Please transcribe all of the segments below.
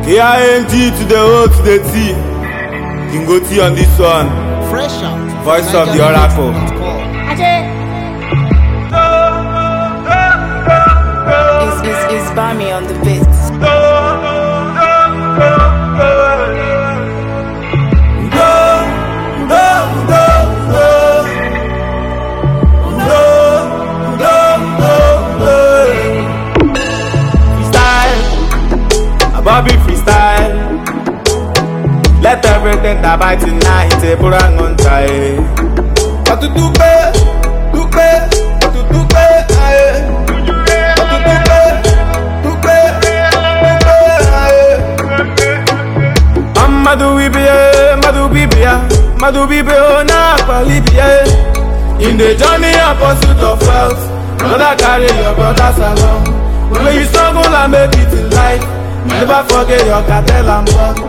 AING to the O to the T. Kingo T on this one. Fresh out. Voice of the Oracle. It's Bami on the beat. Bobby freestyle. Let everything that bites tonight put on tie. What to do, Madu Bibiya, na Palibia. In the journey and pursuit of wealth, brother carry your brothers along. When you struggle and make it in life, never forget your cartel and bug.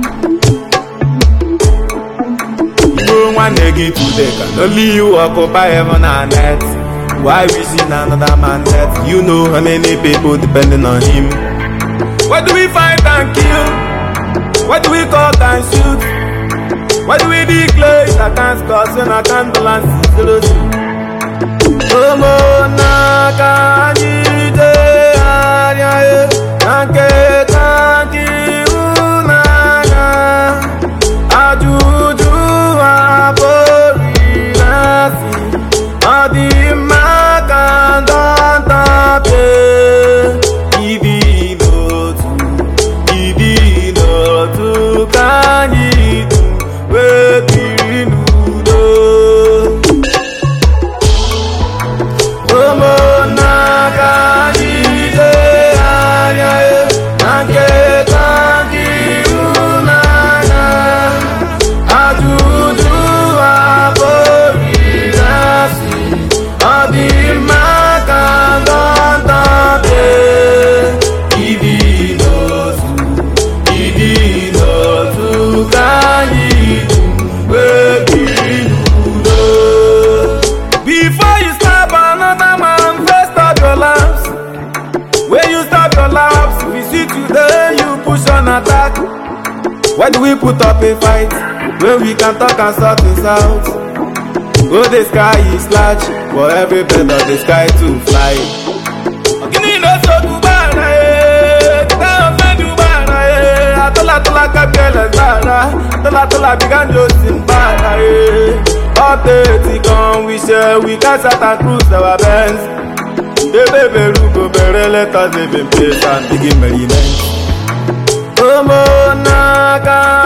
You one negative today, can only you occupy heaven and earth. Why we see another man death? You know how many people depending on him. What do we fight and kill? What do we cut and shoot? What do we declare? I can't cause and I can't balance it. Why do we put up a fight when we can talk and sort this out? Oh, the sky is large for every bird of the sky to fly. We share, we can start and cruise our bands. The baby will go let us live in peace and begin merriment. Naka